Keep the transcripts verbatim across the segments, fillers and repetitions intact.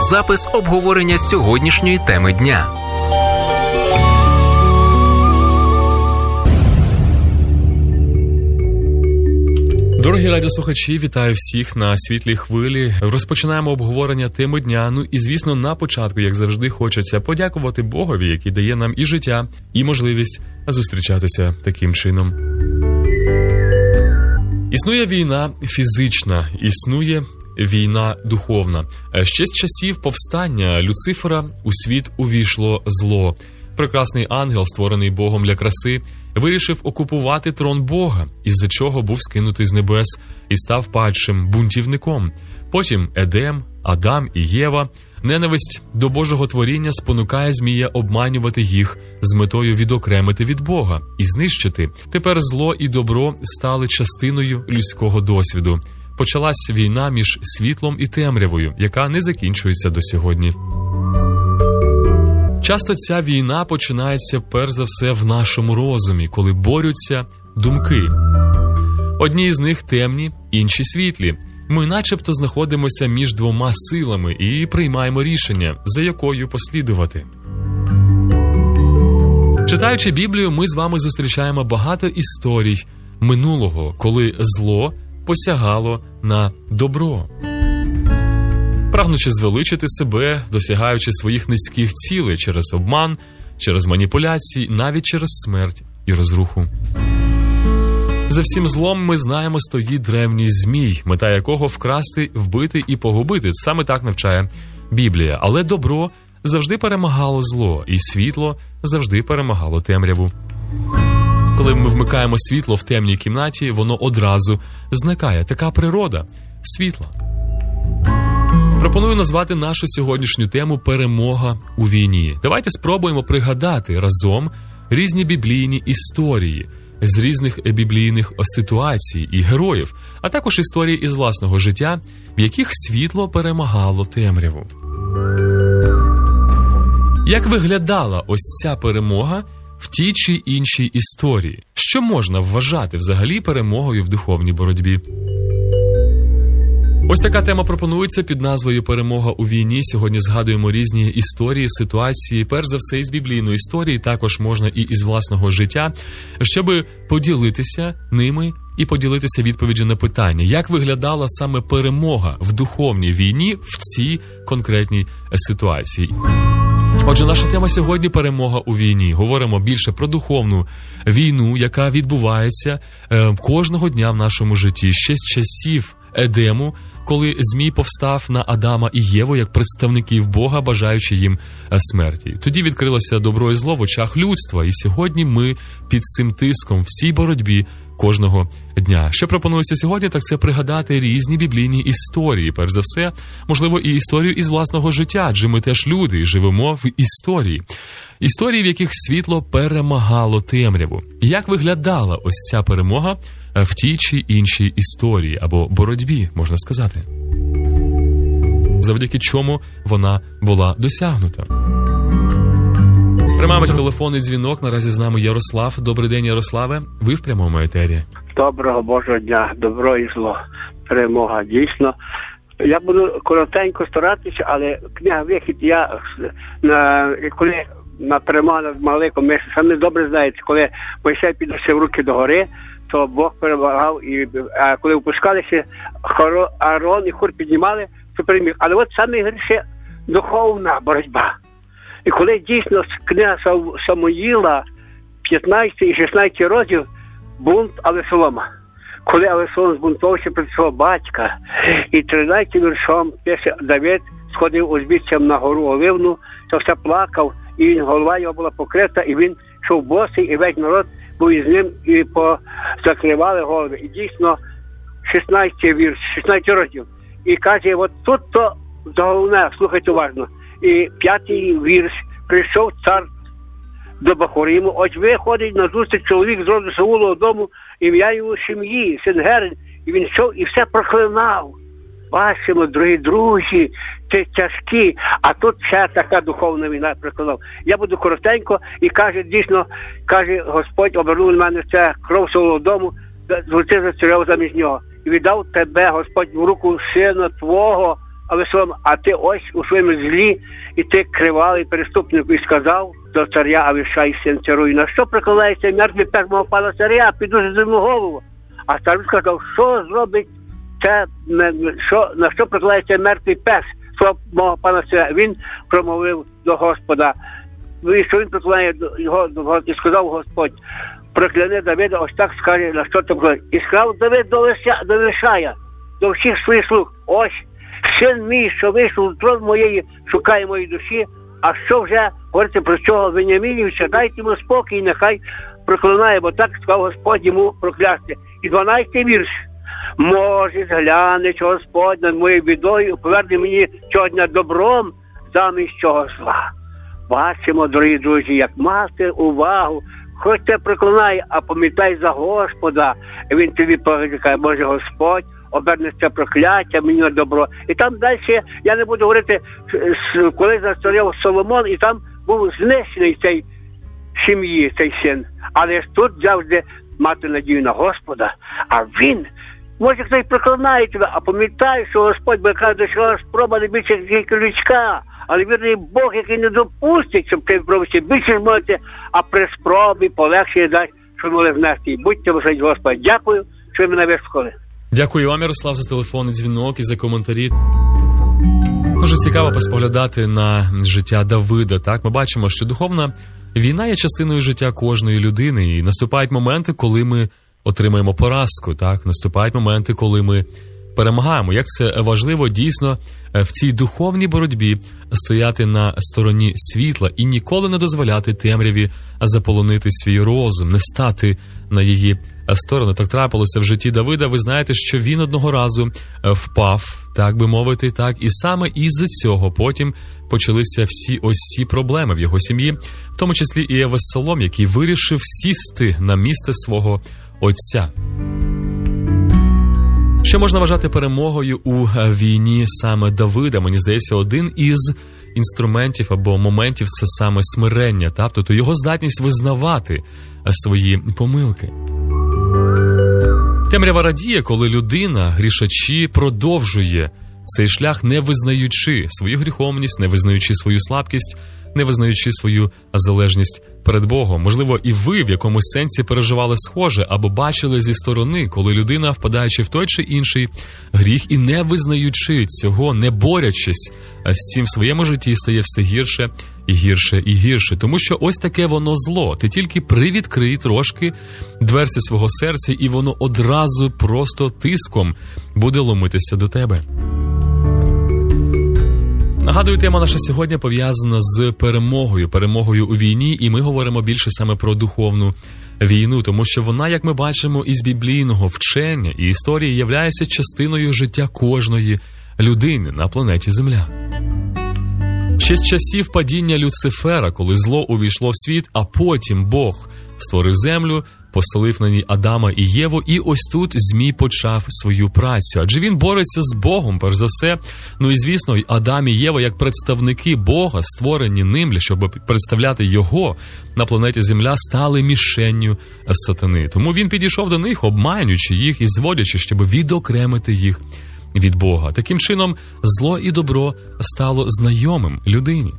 запис обговорення сьогоднішньої теми дня. Дорогі радіослухачі, вітаю всіх на світлій хвилі. Розпочинаємо обговорення теми дня. Ну і, звісно, на початку, як завжди, хочеться подякувати Богові, який дає нам і життя, і можливість зустрічатися таким чином. Існує війна фізична, існує війна духовна. Ще з часів повстання Люцифера у світ увійшло зло. Прекрасний ангел, створений Богом для краси, вирішив окупувати трон Бога, із-за чого був скинутий з небес і став падшим бунтівником. Потім Едем, Адам і Єва. Ненависть до Божого творіння спонукає змія обманювати їх з метою відокремити від Бога і знищити. Тепер зло і добро стали частиною людського досвіду. Почалась війна між світлом і темрявою, яка не закінчується до сьогодні. Часто ця війна починається перш за все в нашому розумі, коли борються думки. Одні з них темні, інші світлі. Ми начебто знаходимося між двома силами і приймаємо рішення, за якою послідувати. Читаючи Біблію, ми з вами зустрічаємо багато історій минулого, коли зло посягало на добро. Прагнучи звеличити себе, досягаючи своїх низьких цілей через обман, через маніпуляції, навіть через смерть і розруху. За всім злом, ми знаємо, стоїть древній змій, мета якого вкрасти, вбити і погубити. Саме так навчає Біблія. Але добро завжди перемагало зло, і світло завжди перемагало темряву. Коли ми вмикаємо світло в темній кімнаті, воно одразу зникає. Така природа світла. Пропоную назвати нашу сьогоднішню тему «Перемога у війні». Давайте спробуємо пригадати разом різні біблійні історії з різних біблійних ситуацій і героїв, а також історії із власного життя, в яких світло перемагало темряву. Як виглядала ось ця перемога в тій чи іншій історії? Що можна вважати взагалі перемогою в духовній боротьбі? Ось така тема пропонується під назвою «Перемога у війні». Сьогодні згадуємо різні історії, ситуації, перш за все із біблійної історії, також можна і із власного життя, щоб поділитися ними і поділитися відповіддю на питання, як виглядала саме перемога в духовній війні в цій конкретній ситуації. Отже, наша тема сьогодні – «Перемога у війні». Говоримо більше про духовну війну, яка відбувається е, кожного дня в нашому житті, ще з часів Едему, коли змій повстав на Адама і Єву як представників Бога, бажаючи їм смерті. Тоді відкрилося добро і зло в очах людства, і сьогодні ми під цим тиском в цій боротьбі кожного дня. Що пропонується сьогодні, так це пригадати різні біблійні історії. Перш за все, можливо, і історію із власного життя, адже ми теж люди, живемо в історії. Історії, в яких світло перемагало темряву. Як виглядала ось ця перемога в тій чи іншій історії, або боротьбі, можна сказати. Завдяки чому вона була досягнута. Приймаємо телефонний дзвінок, наразі з нами Ярослав. Добрий день, Ярославе, ви в прямому етері. Доброго Божого дня, добро і зло, перемога, дійсно. Я буду коротенько старатися, але книга «Вихід», я, на, коли на перемогу над Маликом, ми самі добре знаєте, коли Мойсей підносив руки до гори, то Бог перемагав, і а коли опускалися, Аарон і Хур піднімали, то переміг. Але от саме гірше духовна боротьба. І коли дійсно книга Самуїла, п'ятнадцятий і шістнадцятий розділ, бунт Авесолома. Коли Авесолом збунтувався проти свого батька, і тринадцятим віршом пише, Давид сходив узбіччям на гору Оливну, то все плакав, і він, голова його була покрита, і він йшов босий, і весь народ був із ним, і позакривали голови. І дійсно, шістнадцятий вірш, шістнадцятий розділ. І каже, от тут то головне, слухайте уважно. І п'ятий вірш, прийшов цар до Бахориму, ось виходить на зустріч чоловік з роду Саулового дому, ім'я його Шим'ї, син Герин, і він йшов і все проклинав. Бачимо, дорогі друзі, це тяжкі, а тут ще така духовна війна проклинав. Я буду коротенько, і каже, дійсно, каже, Господь обернув на мене це кров Саулового дому, звучи за царя замість нього. І віддав тебе, Господь, в руку сина твого, а ви своєму, а ти ось у своєму злі, і ти кривавий переступник, і сказав до царя Авішай, син царю, на що прикликається мертвий пес мого пана царя, піду за йому голову. А цар сказав, що зробить це, що, на що прикликається мертвий пес мого пана царя. Він промовив до Господа, і що він прикликає його до Господа, і сказав Господь, прокляни Давида, ось так скаже, на що ти прикликаєш. І сказав Давид до Авішая, до всіх своїх слуг, ось, син мій, що вийшов з трон моєї, шукає моєї душі, а що вже говорите про цього Веніамінівича, дайте йому спокій, нехай проклинає, бо так сказав Господь йому проклясти. І дванадцятий вірш. Може, зглянеч Господь над моєю бідою, поверне мені цього дня добром замість цього зла. Бачимо, дорогі друзі, як мати увагу, хоч те проклинає, а пам'ятай за Господа. І він тобі каже, може Господь, оберне це прокляття мені на добро. І там далі, я не буду говорити, коли застарів Соломон, і там був знесений цей сім'ї, цей син. Але ж тут завжди мати надію на Господа. А він, може хтось проклинає тебе, а пам'ятай, що Господь, бо яка дошла спроба не більше тільки людська, але вірний Бог, який не допустить, щоб ти пробувався більше змолити, а при спробі полегшення дасть, що могли внести. Будьте бажають Господа. Дякую, що ви мене вислухали. Дякую вам, Ярослав, за телефонний дзвінок і за коментарі. Дуже цікаво поспоглядати на життя Давида. Так, ми бачимо, що духовна війна є частиною життя кожної людини, і наступають моменти, коли ми отримаємо поразку. Так, наступають моменти, коли ми перемагаємо. Як це важливо дійсно в цій духовній боротьбі стояти на стороні світла і ніколи не дозволяти темряві заполонити свій розум, не стати на її сторону. Так трапилося в житті Давида. Ви знаєте, що він одного разу впав, так би мовити, так, і саме із-за цього потім почалися всі ось ці проблеми в його сім'ї, в тому числі і Авесолом, який вирішив сісти на місце свого отця. Що можна вважати перемогою у війні саме Давида? Мені здається, один із інструментів або моментів – це саме смирення, так? Тобто його здатність визнавати свої помилки. Темрява радіє, коли людина, грішачі, продовжує цей шлях, не визнаючи свою гріховність, не визнаючи свою слабкість, не визнаючи свою залежність перед Богом. Можливо, і ви в якомусь сенсі переживали схоже або бачили зі сторони, коли людина, впадаючи в той чи інший гріх і не визнаючи цього, не борючись з цим в своєму житті, стає все гірше і гірше і гірше. Тому що ось таке воно зло. Ти тільки привідкрий трошки дверці свого серця, і воно одразу просто тиском буде ломитися до тебе. Нагадую, тема наша сьогодні пов'язана з перемогою, перемогою у війні, і ми говоримо більше саме про духовну війну, тому що вона, як ми бачимо із біблійного вчення і історії, являється частиною життя кожної людини на планеті Земля. Ще з часів падіння Люцифера, коли зло увійшло в світ, а потім Бог створив землю, поселив на ній Адама і Єву, і ось тут Змій почав свою працю. Адже він бореться з Богом, перш за все. Ну і, звісно, Адам і Єва, як представники Бога, створені ним, щоб представляти його на планеті Земля, стали мішенню сатани. Тому він підійшов до них, обманюючи їх і зводячи, щоб відокремити їх від Бога. Таким чином, зло і добро стало знайомим людині.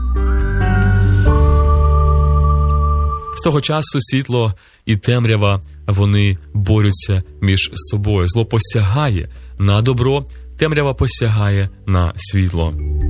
З того часу світло і темрява, вони борються між собою. Зло посягає на добро, темрява посягає на світло.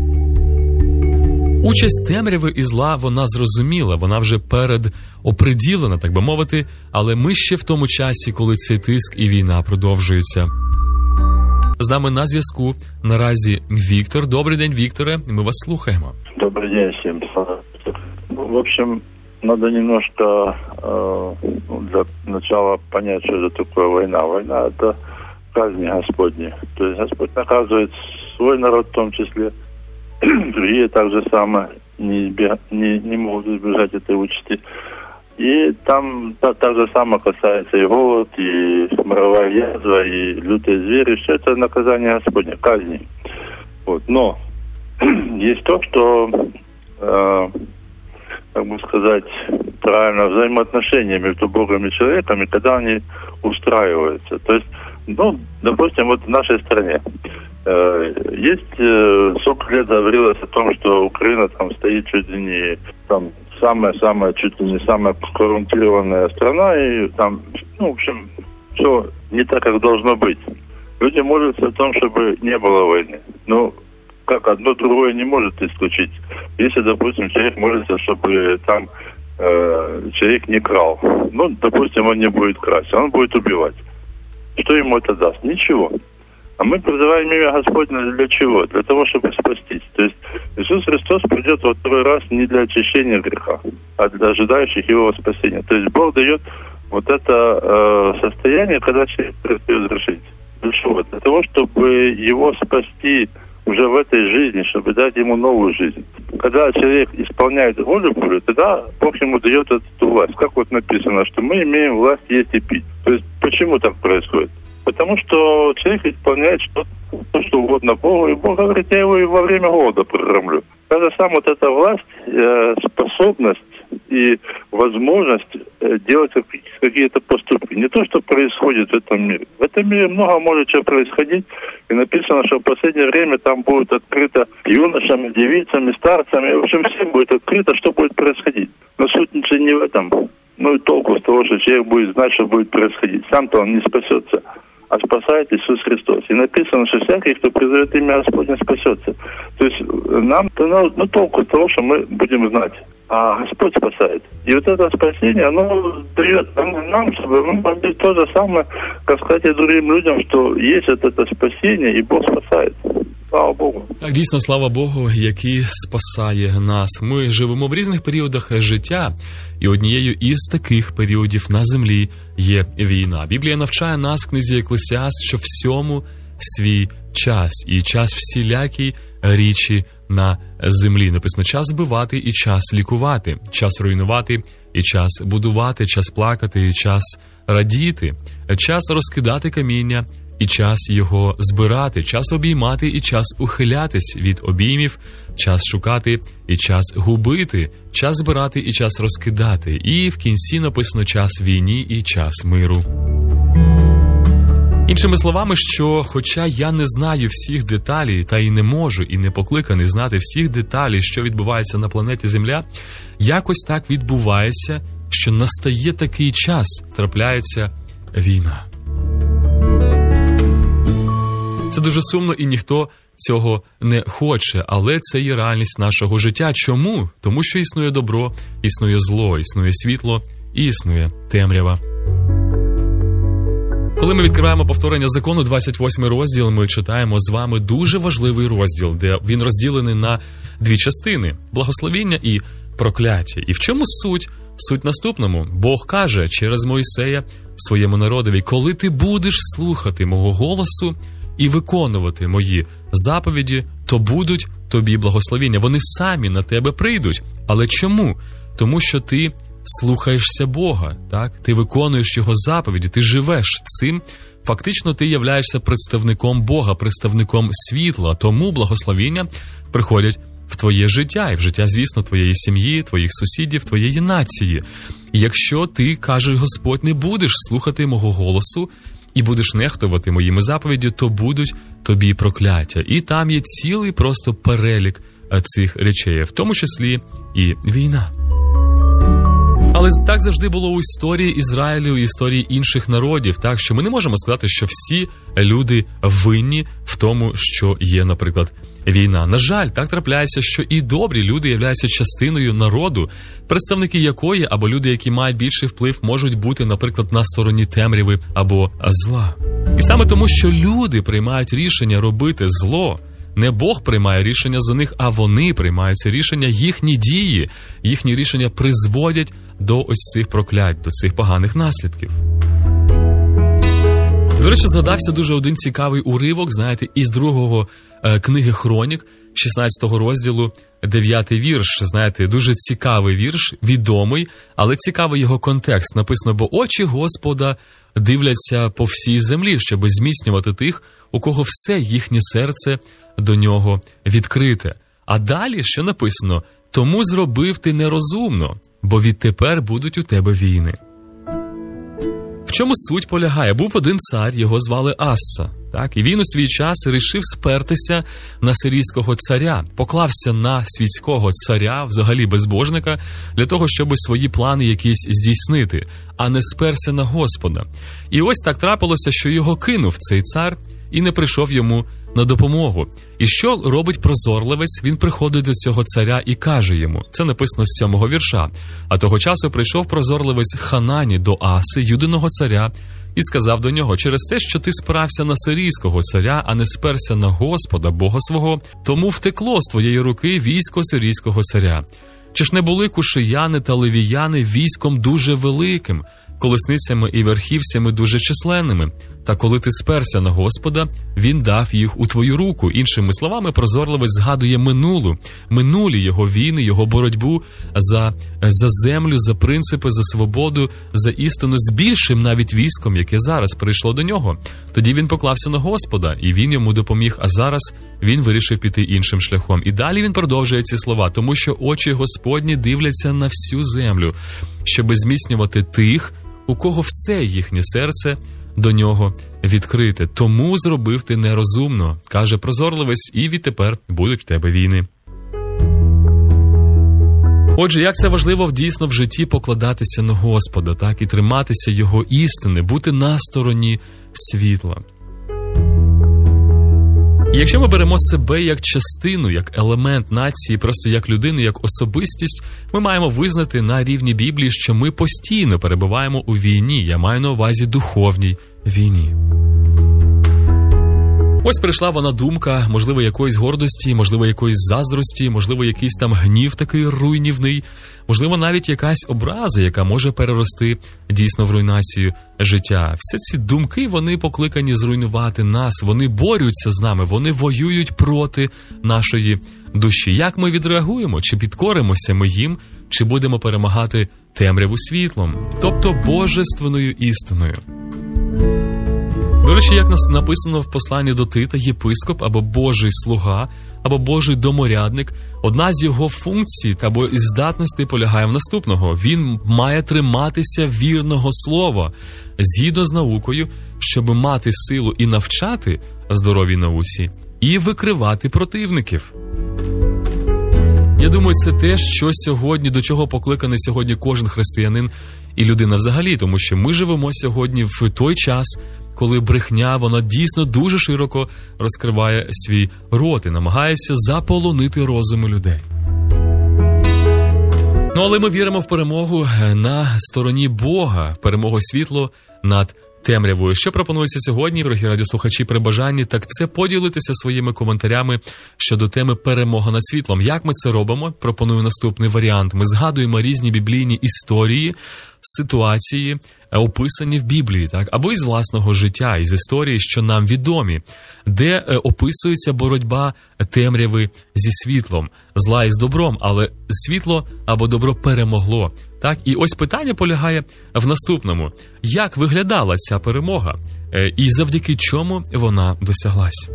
Участь темряви і зла, вона зрозуміла, вона вже передоприділена, так би мовити, але ми ще в тому часі, коли цей тиск і війна продовжуються. З нами на зв'язку наразі Віктор. Добрий день, Вікторе, ми вас слухаємо. Добрый день всем. В общем, надо немножко э, для начала понять, что это такое война. Война – это казни Господни. То есть Господь наказывает свой народ в том числе. Другие так же само не, избег... не, не могут избежать этой участи. И там та, так же само касается и голод, и моровая язва, и лютые звери. Все это наказание Господне, казни. Вот. Но есть то, что, э, как бы сказать, правильно, взаимоотношения между Богом и человеком, и когда они устраиваются. То есть, ну, допустим, вот в нашей стране Есть, сколько лет говорилось о том, что Украина там стоит чуть ли не там самая-самая, чуть ли не самая коррумпированная страна, и там, ну, в общем, все не так, как должно быть. Люди молятся о том, чтобы не было войны. Ну, как одно другое не может исключить. Если, допустим, человек молится, чтобы там э, человек не крал, ну, допустим, он не будет красть, он будет убивать. Что ему это даст? Ничего. А мы призываем имя Господне для чего? Для того, чтобы спастись. То есть Иисус Христос придет во второй раз не для очищения греха, а для ожидающих Его спасения. То есть Бог дает вот это э, состояние, когда человек перестает грешить. Для чего? Для того, чтобы его спасти уже в этой жизни, чтобы дать ему новую жизнь. Когда человек исполняет волю Божию, тогда Бог ему дает эту власть. Как вот написано, что мы имеем власть есть и пить. То есть почему так происходит? Потому что человек исполняет что-то, что угодно Богу, и Бог говорит, я его и во время голода прокормлю. Даже сам вот эта власть, э, способность и возможность э, делать какие-то поступки. Не то, что происходит в этом мире. В этом мире много может чего происходить, и написано, что в последнее время там будет открыто юношами, девицами, старцами, в общем, всем будет открыто, что будет происходить. Но суть не в этом. Ну и толку с того, что человек будет знать, что будет происходить. Сам-то он не спасется, а спасает Иисус Христос. И написано, что всякий, кто призовет имя Господне, спасется. То есть нам ну, ну, толку с того, что мы будем знать. А Господь спасает. И вот это спасение, оно дает нам, чтобы мы могли то же самое рассказать и другим людям, что есть вот это спасение, и Бог спасает. Слава Богу. Так, дійсно, слава Богу, який спасає нас. Ми живемо в різних періодах життя, і однією із таких періодів на землі є війна. Біблія навчає нас в книзі Еклесіаст, що всьому свій час, і час всілякій річі на землі. Написано, час вбивати і час лікувати, час руйнувати і час будувати, час плакати і час радіти, час розкидати каміння і час його збирати, час обіймати і час ухилятись від обіймів, час шукати і час губити, час збирати і час розкидати. І в кінці написано час війні і час миру. Іншими словами, що хоча я не знаю всіх деталей, та й не можу, і не покликаний знати всіх деталей, що відбувається на планеті Земля, якось так відбувається, що настає такий час, трапляється війна. Це дуже сумно, і ніхто цього не хоче, але це є реальність нашого життя. Чому? Тому що існує добро, існує зло, існує світло і існує темрява. Коли ми відкриваємо повторення закону, двадцять восьмий розділ, ми читаємо з вами дуже важливий розділ, де він розділений на дві частини – благословіння і прокляття. І в чому суть? Суть наступному. Бог каже через Мойсея своєму народові: коли ти будеш слухати мого голосу і виконувати мої заповіді, то будуть тобі благословіння. Вони самі на тебе прийдуть. Але чому? Тому що ти слухаєшся Бога, так? Ти виконуєш Його заповіді, ти живеш цим. Фактично ти являєшся представником Бога, представником світла. Тому благословіння приходять в твоє життя, і в життя, звісно, твоєї сім'ї, твоїх сусідів, твоєї нації. І якщо ти, каже Господь, не будеш слухати мого голосу і будеш нехтувати моїми заповіді, то будуть тобі прокляття. І там є цілий просто перелік цих речей, в тому числі і війна. Але так завжди було у історії Ізраїлю, у історії інших народів, так що ми не можемо сказати, що всі люди винні в тому, що є, наприклад, війна. На жаль, так трапляється, що і добрі люди являються частиною народу, представники якої або люди, які мають більший вплив, можуть бути, наприклад, на стороні темряви або зла. І саме тому, що люди приймають рішення робити зло, не Бог приймає рішення за них, а вони приймають це рішення, їхні дії, їхні рішення призводять до ось цих проклять, до цих поганих наслідків. До речі, згадався дуже один цікавий уривок, знаєте, із другого е, книги Хронік, шістнадцятого розділу, дев'ятий вірш. Знаєте, дуже цікавий вірш, відомий, але цікавий його контекст. Написано: бо очі Господа дивляться по всій землі, щоб зміцнювати тих, у кого все їхнє серце до нього відкрите. А далі, що написано: тому зробив ти нерозумно, бо відтепер будуть у тебе війни. В чому суть полягає? Був один цар, його звали Асса. Так, і він у свій час рішив спертися на сирійського царя, поклався на світського царя, взагалі безбожника, для того, щоб свої плани якісь здійснити, а не сперся на Господа. І ось так трапилося, що його кинув цей цар і не прийшов йому на допомогу. І що робить прозорливець? Він приходить до цього царя і каже йому, це написано з сьомого вірша, а того часу прийшов прозорливець Ханані до Аси, юдиного царя, і сказав до нього: через те, що ти спирався на сирійського царя, а не сперся на Господа, Бога свого, тому втекло з твоєї руки військо сирійського царя. Чи ж не були кушияни та левіяни військом дуже великим, колесницями і верхівцями дуже численними? Та коли ти сперся на Господа, він дав їх у твою руку. Іншими словами, прозорливець згадує минулу, минулі його війни, його боротьбу за, за землю, за принципи, за свободу, за істину, з більшим навіть військом, яке зараз прийшло до нього. Тоді він поклався на Господа, і він йому допоміг, а зараз він вирішив піти іншим шляхом. І далі він продовжує ці слова, тому що очі Господні дивляться на всю землю, щоби зміцнювати тих, у кого все їхнє серце до нього відкрите. Тому зробив ти нерозумно, каже прозорливець, і відтепер будуть в тебе війни. Отже, як це важливо дійсно в житті покладатися на Господа, так, і триматися Його істини, бути на стороні світла. І якщо ми беремо себе як частину, як елемент нації, просто як людину, як особистість, ми маємо визнати на рівні Біблії, що ми постійно перебуваємо у війні, я маю на увазі духовній війні. Ось прийшла вона думка, можливо, якоїсь гордості, можливо, якоїсь заздрості, можливо, якийсь там гнів такий руйнівний, можливо, навіть якась образа, яка може перерости дійсно в руйнацію життя. Всі ці думки, вони покликані зруйнувати нас, вони борються з нами, вони воюють проти нашої душі. Як ми відреагуємо? Чи підкоримося ми їм, чи будемо перемагати темряву світлом, тобто божественною істиною? До речі, як нас написано в посланні до Тита, єпископ або Божий слуга, або Божий доморядник, одна з його функцій або із здатностей полягає в наступного. Він має триматися вірного слова, згідно з наукою, щоб мати силу і навчати здоровій науці, і викривати противників. Я думаю, це те, що сьогодні, до чого покликаний сьогодні кожен християнин і людина взагалі, тому що ми живемо сьогодні в той час, коли брехня, вона дійсно дуже широко розкриває свій рот і намагається заполонити розуми людей. Ну, але ми віримо в перемогу на стороні Бога, в перемогу світло над темрявою. Що пропонується сьогодні, дорогі радіослухачі, при бажанні, так це поділитися своїми коментарями щодо теми «Перемога над світлом». Як ми це робимо? Пропоную наступний варіант. Ми згадуємо різні біблійні історії, ситуації, описані в Біблії, так, або із власного життя, із історії, що нам відомі, де е, описується боротьба темряви зі світлом, зла із добром, але світло або добро перемогло. Так, і ось питання полягає в наступному. Як виглядала ця перемога? Е, і завдяки чому вона досяглась?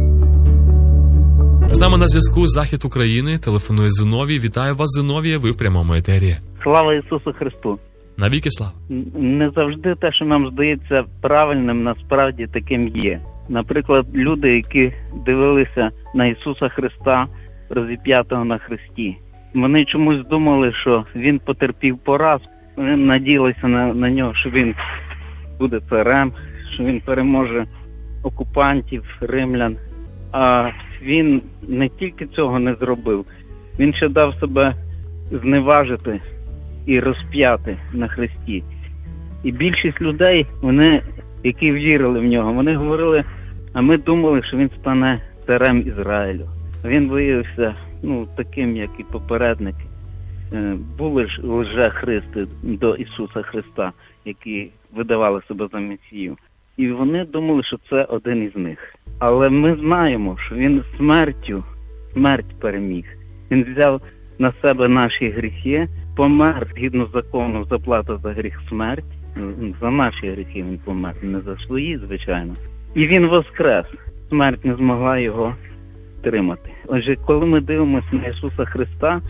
З нами на зв'язку Захід України, телефонує Зиновій. Вітаю вас, Зиновія, ви в прямому етері. Слава Ісусу Христу! Навіки слава! Не завжди те, що нам здається правильним, насправді таким є. Наприклад, люди, які дивилися на Ісуса Христа, розіп'ятого на хресті, вони чомусь думали, що Він потерпів поразку, вони надіялися на, на нього, що Він буде царем, що Він переможе окупантів, римлян. А Він не тільки цього не зробив, Він ще дав себе зневажити і розп'яти на хресті. І більшість людей, вони, які вірили в нього, вони говорили, а ми думали, що він стане царем Ізраїлю. Він виявився, ну, таким, як і попередники. Були ж лже-христи до Ісуса Христа, які видавали себе за Месію. І вони думали, що це один із них. Але ми знаємо, що він смертю, смерть переміг. Він взяв на себе наші гріхи, помер згідно закону, заплата за гріх смерть. За наші гріхи він помер, не за свої, звичайно. І він воскрес. Смерть не змогла його тримати. Отже, коли ми дивимося на Ісуса Христа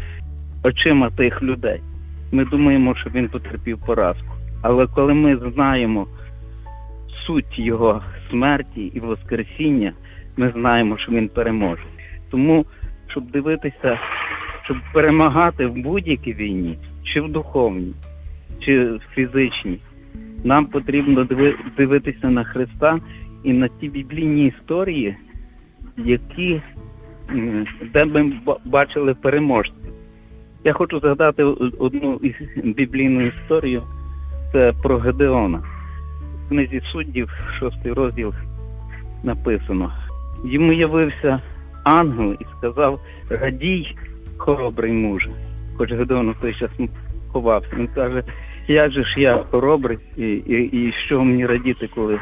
очима тих людей, ми думаємо, що він потерпів поразку. Але коли ми знаємо, суть його смерті і воскресіння, ми знаємо, що він переможе. Тому, щоб дивитися, щоб перемагати в будь-якій війні, чи в духовній, чи в фізичній, нам потрібно дивитися на Христа і на ті біблійні історії, які, де ми бачили переможців. Я хочу згадати одну біблійну історію, це про Гедеона. В книзі Суддів, шостий розділ, написано: йому явився ангел і сказав: радій, хоробрий муже. Хоч Гедеон в той час ховався. Він каже: як же ж я хоробрий, і, і, і що мені радіти, коли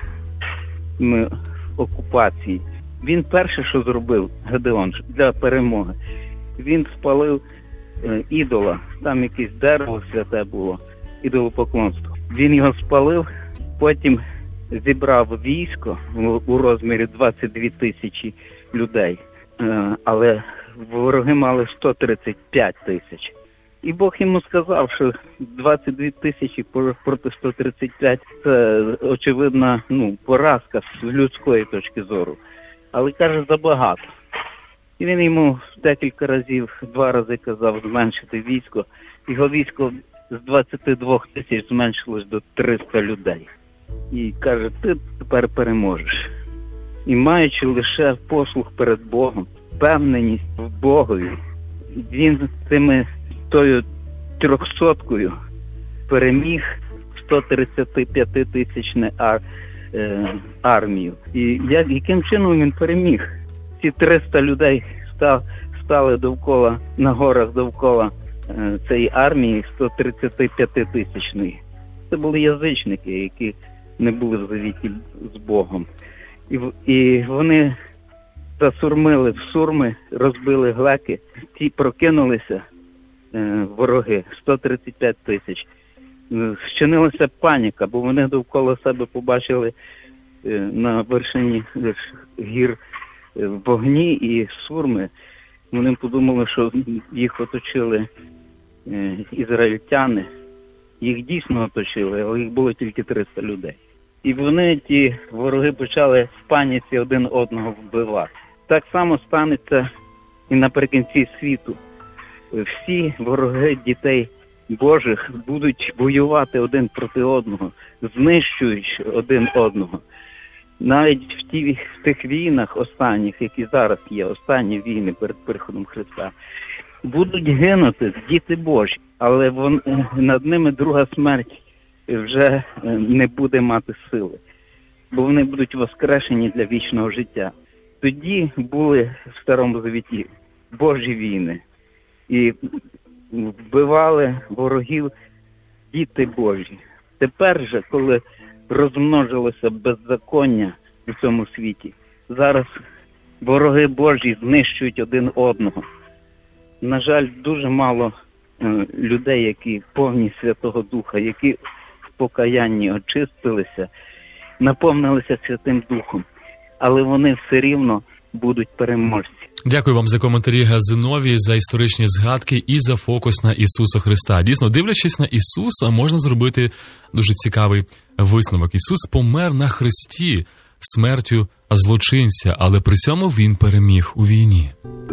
ми в окупації. Він перше, що зробив Гедеон для перемоги, він спалив е, ідола, там якесь дерево святе було, ідолопоклонство. Він його спалив, потім зібрав військо у розмірі двадцять дві тисячі людей, е, але вороги мали сто тридцять п'ять тисяч. І Бог йому сказав, що двадцять дві тисячі проти сто тридцять п'ять – це очевидна, ну, поразка з людської точки зору. Але, каже, забагато. І він йому декілька разів, два рази казав зменшити військо. Його військо з двадцяти двох тисяч зменшилось до триста людей. І каже: ти тепер переможеш. І маючи лише послух перед Богом, впевненість в Богові, він цими тою трьохсоткою переміг сто тридцять п'ять тисячну ар, е, армію. І як, яким чином він переміг? Ці триста людей став, стали довкола, на горах довкола е, цієї армії сто тридцять п'ять тисячної. Це були язичники, які не були в завіті з Богом. І, і вони засурмили в сурми, розбили глеки, ті прокинулися, вороги, сто тридцять п'ять тисяч. Вчинилася паніка, бо вони довкола себе побачили на вершині гір вогні і сурми. Вони подумали, що їх оточили ізраїльтяни. Їх дійсно оточили, але їх було тільки триста людей. І вони, ті вороги, почали в паніці один одного вбивати. Так само станеться і наприкінці світу. Всі вороги дітей Божих будуть воювати один проти одного, знищуючи один одного. Навіть в, ті, в тих війнах останніх, які зараз є, останні війни перед приходом Христа, будуть гинути діти Божі, але вон, над ними друга смерть вже не буде мати сили, бо вони будуть воскрешені для вічного життя. Тоді були в Старому Завіті Божі війни. І вбивали ворогів діти Божі. Тепер же, коли розмножилося беззаконня у цьому світі, зараз вороги Божі знищують один одного. На жаль, дуже мало е, людей, які повні Святого Духа, які в покаянні очистилися, наповнилися Святим Духом, але вони все рівно будуть переможці. Дякую вам за коментарі, Зиновій, за історичні згадки і за фокус на Ісуса Христа. Дійсно, дивлячись на Ісуса, можна зробити дуже цікавий висновок. Ісус помер на хресті смертю злочинця, але при цьому Він переміг у війні.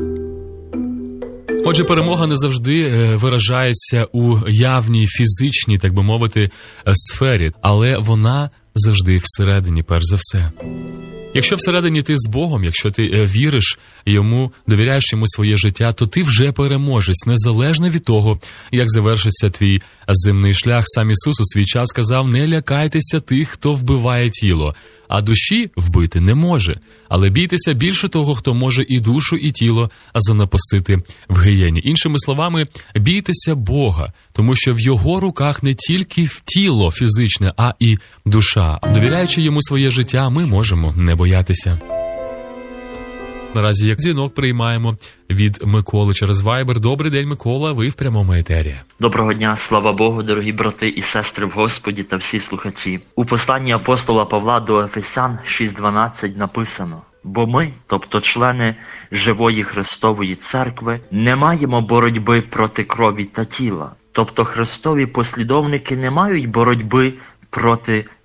Отже, перемога не завжди виражається у явній, фізичній, так би мовити, сфері, але вона завжди всередині, перш за все. Якщо всередині ти з Богом, якщо ти віриш Йому, довіряєш Йому своє життя, то ти вже переможець, незалежно від того, як завершиться твій земний шлях. Сам Ісус у свій час сказав: не лякайтеся тих, хто вбиває тіло, а душі вбити не може. Але бійтеся більше того, хто може і душу, і тіло занапастити в гієні. Іншими словами, бійтеся Бога, тому що в Його руках не тільки тіло фізичне, а і душа. Довіряючи Йому своє життя, ми можемо не боятися. Наразі як дзвінок приймаємо від Миколи через Вайбер. Добрий день, Микола, ви в прямому етері. Доброго дня, слава Богу, дорогі брати і сестри в Господі та всі слухачі. У посланні апостола Павла до Ефесян шість дванадцять написано: «Бо ми, тобто члени живої Христової церкви, не маємо боротьби проти крові та тіла». Тобто Христові послідовники не мають боротьби проти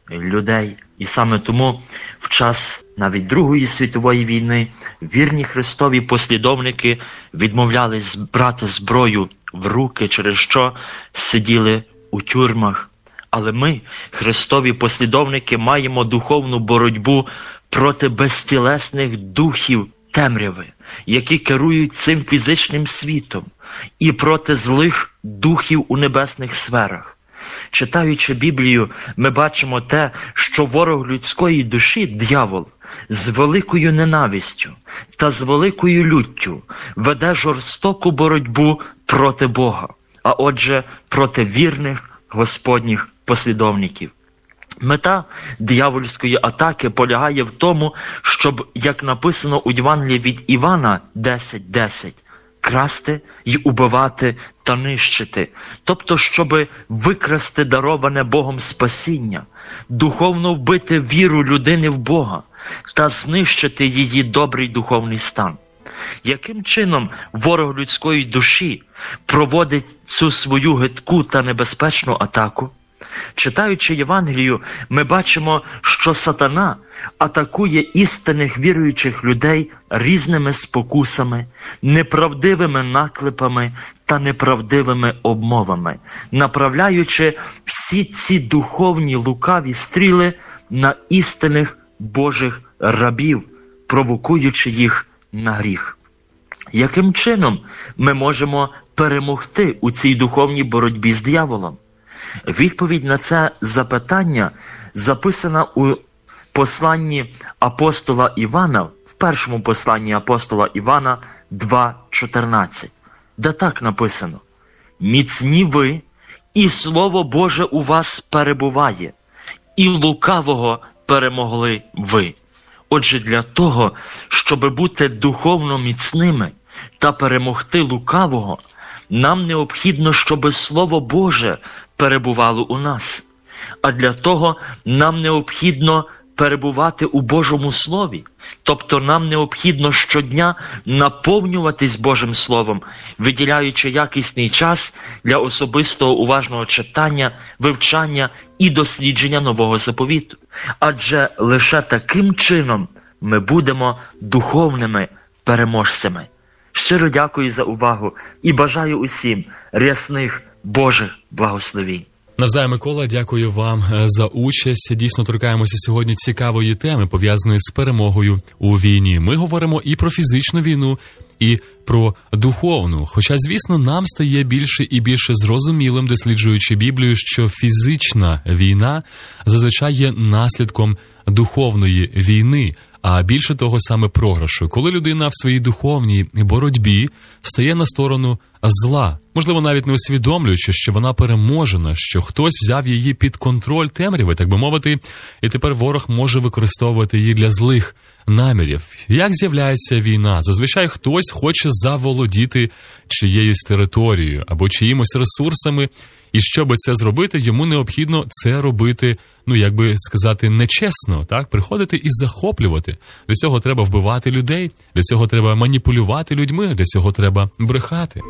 людей. І саме тому в час навіть Другої світової війни вірні Христові послідовники відмовлялись брати зброю в руки, через що сиділи у тюрмах. Але ми, Христові послідовники, маємо духовну боротьбу проти безтілесних духів темряви, які керують цим фізичним світом, і проти злих духів у небесних сферах. Читаючи Біблію, ми бачимо те, що ворог людської душі, д'явол, з великою ненавистю та з великою люттю веде жорстоку боротьбу проти Бога, а отже, проти вірних Господніх послідовників. Мета диявольської атаки полягає в тому, щоб, як написано у Євангелії від Івана десять десять, красти й убивати та нищити. Тобто, щоб викрасти дароване Богом спасіння, духовно вбити віру людини в Бога та знищити її добрий духовний стан. Яким чином ворог людської душі проводить цю свою гидку та небезпечну атаку? Читаючи Євангелію, ми бачимо, що сатана атакує істинних віруючих людей різними спокусами, неправдивими наклепами та неправдивими обмовами, направляючи всі ці духовні лукаві стріли на істинних Божих рабів, провокуючи їх на гріх. Яким чином ми можемо перемогти у цій духовній боротьбі з дияволом? Відповідь на це запитання записана у посланні апостола Івана, в першому посланні апостола Івана два чотирнадцять, де так написано: «Міцні ви, і Слово Боже у вас перебуває, і лукавого перемогли ви». Отже, для того, щоб бути духовно міцними та перемогти лукавого, нам необхідно, щоб Слово Боже перебувало у нас. А для того нам необхідно перебувати у Божому Слові. Тобто нам необхідно щодня наповнюватись Божим Словом, виділяючи якісний час для особистого уважного читання, вивчання і дослідження Нового Заповіту. Адже лише таким чином ми будемо духовними переможцями. Щиро дякую за увагу і бажаю усім рясних Божих благословінь. Навзаєм, Микола, дякую вам за участь. Дійсно, торкаємося сьогодні цікавої теми, пов'язаної з перемогою у війні. Ми говоримо і про фізичну війну, і про духовну. Хоча, звісно, нам стає більше і більше зрозумілим, досліджуючи Біблію, що фізична війна зазвичай є наслідком духовної війни, а більше того саме програшу. Коли людина в своїй духовній боротьбі стає на сторону зла, можливо, навіть не усвідомлюючи, що вона переможена, що хтось взяв її під контроль темряви, так би мовити, і тепер ворог може використовувати її для злих намірів. Як з'являється війна? Зазвичай хтось хоче заволодіти чиєюсь територією або чиїмось ресурсами, і щоб це зробити, йому необхідно це робити, ну, як би сказати, нечесно, так? Приходити і захоплювати. Для цього треба вбивати людей, для цього треба маніпулювати людьми, для цього треба брехати.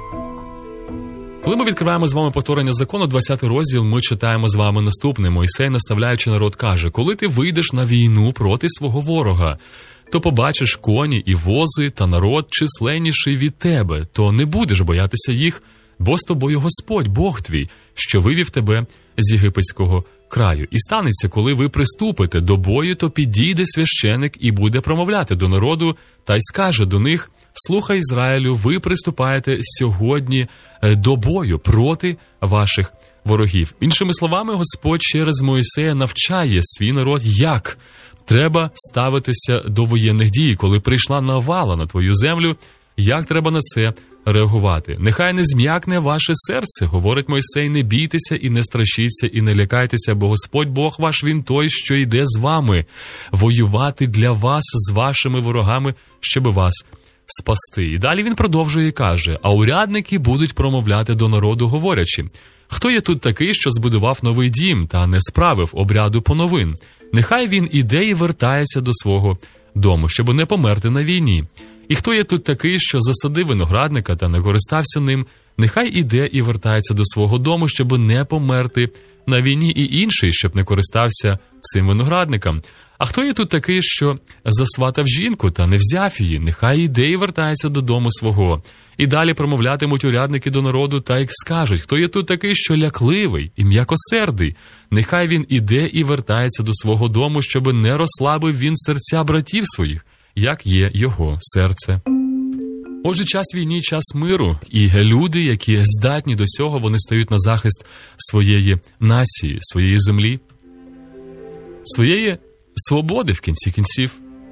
Коли ми відкриваємо з вами повторення закону, двадцятий розділ, ми читаємо з вами наступне. Мойсей, наставляючи народ, каже: «Коли ти вийдеш на війну проти свого ворога, то побачиш коні і вози та народ численніший від тебе, то не будеш боятися їх, бо з тобою Господь, Бог твій, що вивів тебе з єгипетського краю. І станеться, коли ви приступите до бою, то підійде священик і буде промовляти до народу, та й скаже до них: слухай, Ізраїлю, ви приступаєте сьогодні до бою проти ваших ворогів». Іншими словами, Господь через Мойсея навчає свій народ, як треба ставитися до воєнних дій, коли прийшла навала на твою землю, як треба на це реагувати. «Нехай не зм'якне ваше серце, говорить Мойсей, не бійтеся і не страшіться, і не лякайтеся, бо Господь Бог ваш, Він той, що йде з вами, воювати для вас з вашими ворогами, щоб вас спасти». І далі він продовжує і каже: «А урядники будуть промовляти до народу, говорячи: хто є тут такий, що збудував новий дім та не справив обряду поновин? Нехай він іде і вертається до свого дому, щоб не померти на війні. І хто є тут такий, що засадив виноградника та не користався ним? нехай іде і вертається до свого дому, щоб не померти на війні, і інший, щоб не користався цим виноградником. А хто є тут такий, що засватав жінку та не взяв її? Нехай іде і вертається додому свого. І далі промовлятимуть урядники до народу та й скажуть, хто є тут такий, що лякливий і м'якосердий? Нехай він іде і вертається до свого дому, щоб не розслабив він серця братів своїх, як є його серце. Отже, час війни, час миру, і люди, які здатні до цього, вони стають на захист своєї нації, своєї землі, своєї свободи в кінці кінців.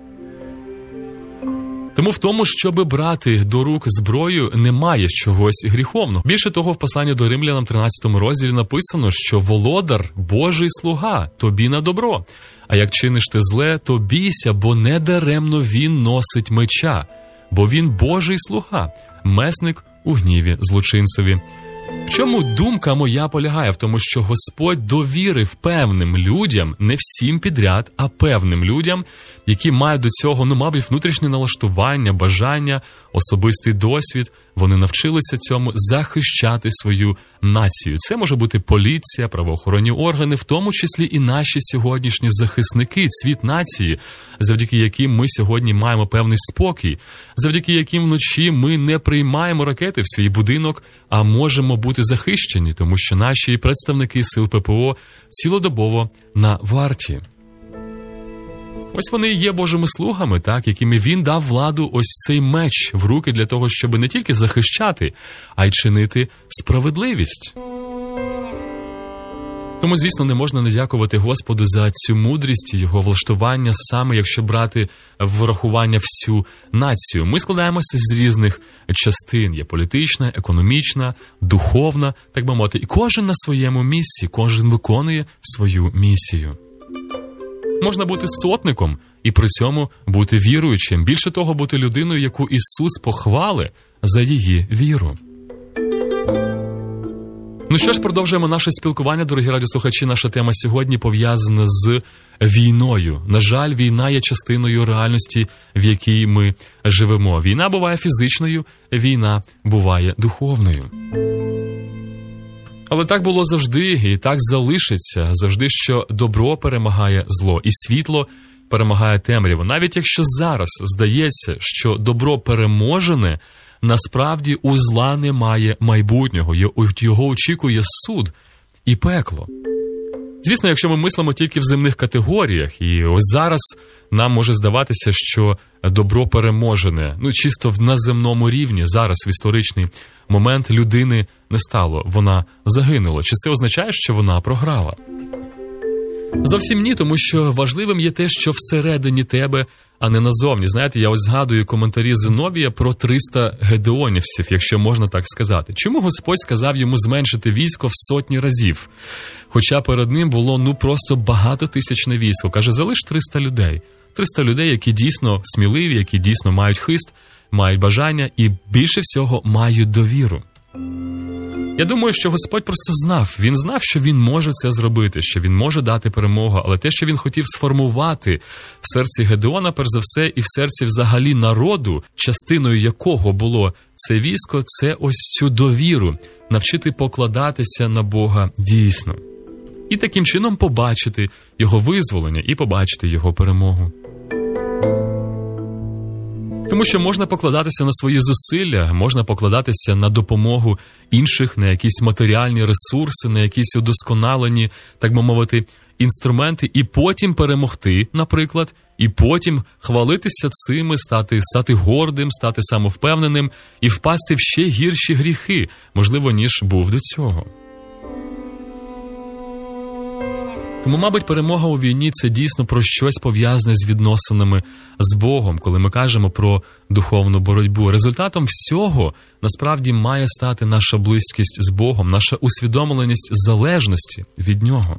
Тому в тому, щоб брати до рук зброю, немає чогось гріховного. Більше того, в посланні до Римлянам тринадцятому розділі написано, що володар – Божий слуга, тобі на добро. А як чиниш ти зле, то бійся, бо не даремно він носить меча. Бо він Божий слуга, месник у гніві злочинцеві. В чому думка моя полягає? В тому, що Господь довірив певним людям, не всім підряд, а певним людям, які мають до цього, ну, мабуть, внутрішнє налаштування, бажання, особистий досвід. Вони навчилися цьому захищати свою націю. Це може бути поліція, правоохоронні органи, в тому числі і наші сьогоднішні захисники, цвіт нації, завдяки яким ми сьогодні маємо певний спокій, завдяки яким вночі ми не приймаємо ракети в свій будинок, а можемо бути захищені, тому що наші представники сил ППО цілодобово на варті. Ось вони і є Божими слугами, так, якими він дав владу ось цей меч в руки для того, щоб не тільки захищати, а й чинити справедливість. Тому, звісно, не можна не дякувати Господу за цю мудрість, його влаштування, саме якщо брати в врахування всю націю. Ми складаємося з різних частин. Є політична, економічна, духовна, так би мовити. І кожен на своєму місці, кожен виконує свою місію. Можна бути сотником і при цьому бути віруючим. Більше того, бути людиною, яку Ісус похвали за її віру. Ну що ж, продовжуємо наше спілкування, дорогі радіослухачі. Наша тема сьогодні пов'язана з війною. На жаль, війна є частиною реальності, в якій ми живемо. Війна буває фізичною, війна буває духовною. Але так було завжди, і так залишиться завжди, що добро перемагає зло, і світло перемагає темряву. Навіть якщо зараз здається, що добро переможене, насправді у зла немає майбутнього, його очікує суд і пекло. Звісно, якщо ми мислимо тільки в земних категоріях, і ось зараз нам може здаватися, що добро переможене, ну чисто на земному рівні, зараз в історичний момент людини не стало, вона загинула. Чи це означає, що вона програла? Зовсім ні, тому що важливим є те, що всередині тебе, а не назовні. Знаєте, я ось згадую коментарі Зенобія про триста гедеонівців, якщо можна так сказати. Чому Господь сказав йому зменшити військо в сотні разів? Хоча перед ним було ну просто багатотисячне військо. Каже, залиш триста людей. триста людей, які дійсно сміливі, які дійсно мають хист, мають бажання і більше всього мають довіру. Я думаю, що Господь просто знав, він знав, що він може це зробити, що він може дати перемогу, але те, що він хотів сформувати в серці Гедеона, перш за все, і в серці взагалі народу, частиною якого було це військо, це ось цю довіру, навчити покладатися на Бога дійсно. І таким чином побачити його визволення і побачити його перемогу. Тому що можна покладатися на свої зусилля, можна покладатися на допомогу інших, на якісь матеріальні ресурси, на якісь удосконалені, так би мовити, інструменти, і потім перемогти, наприклад, і потім хвалитися цими, стати, стати гордим, стати самовпевненим і впасти в ще гірші гріхи, можливо, ніж був до цього. Тому, мабуть, перемога у війні – це дійсно про щось пов'язане з відносинами з Богом, коли ми кажемо про духовну боротьбу. Результатом всього, насправді, має стати наша близькість з Богом, наша усвідомленість залежності від Нього.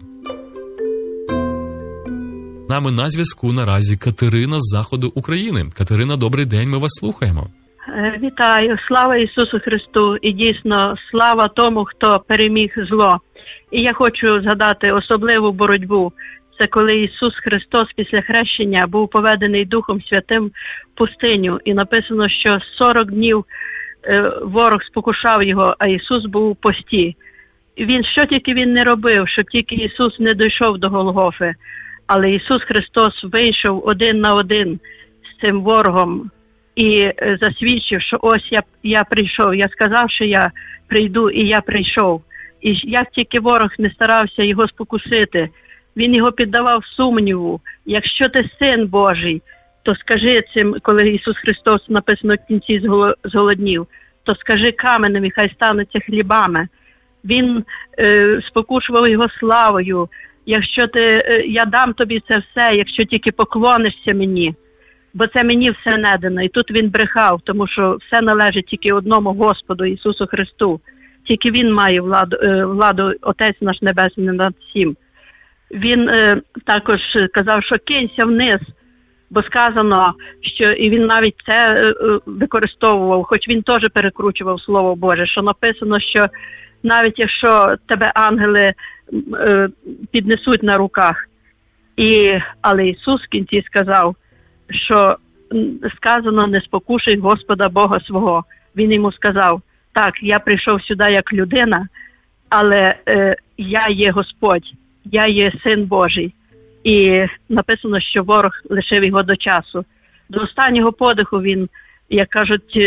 Нами на зв'язку наразі Катерина з Заходу України. Катерина, добрий день, ми вас слухаємо. Вітаю, слава Ісусу Христу і дійсно слава тому, хто переміг зло. І я хочу згадати особливу боротьбу. Це коли Ісус Христос після хрещення був поведений Духом Святим в пустиню. І написано, що сорок днів ворог спокушав його, а Ісус був у пості. Він, що тільки він не робив, щоб тільки Ісус не дійшов до Голгофи. Але Ісус Христос вийшов один на один з цим ворогом і засвідчив, що ось я, я прийшов. Я сказав, що я прийду, і я прийшов. І як тільки ворог не старався його спокусити, він його піддавав сумніву. Якщо ти Син Божий, то скажи цим, коли Ісус Христос, написано в кінці, зголоднів, то скажи каменем, і хай стануться хлібами. Він е, спокушував його славою. Якщо ти, е, я дам тобі це все, якщо тільки поклонишся мені, бо це мені все не дано. І тут він брехав, тому що все належить тільки одному Господу, Ісусу Христу. Тільки Він має владу, е, владу Отець наш Небесний над всім. Він е, також казав, що кинься вниз, бо сказано, що і він навіть це е, використовував, хоч він теж перекручував Слово Боже, що написано, що навіть якщо тебе ангели е, піднесуть на руках. І, але Ісус в кінці сказав, що сказано, не спокушуй Господа Бога свого. Він йому сказав, так, я прийшов сюди як людина, але е, я є Господь, я є Син Божий. І написано, що ворог лишив його до часу. До останнього подиху він, як кажуть,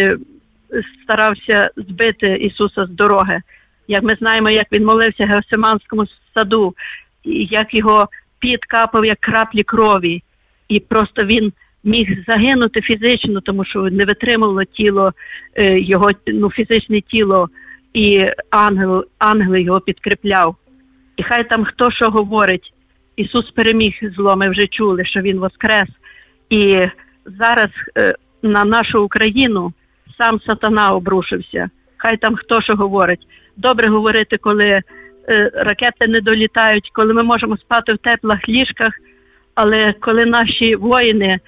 старався збити Ісуса з дороги. Як ми знаємо, як він молився в Гефсиманському саду, і як його піт капав, як краплі крові. І просто він міг загинути фізично, тому що не витримало тіло, його, ну, фізичне тіло, і ангел, ангел його підкріпляв. І хай там хто що говорить, Ісус переміг зло, ми вже чули, що Він воскрес. І зараз е, на нашу Україну сам сатана обрушився. Хай там хто що говорить. Добре говорити, коли е, ракети не долітають, коли ми можемо спати в теплих ліжках, але коли наші воїни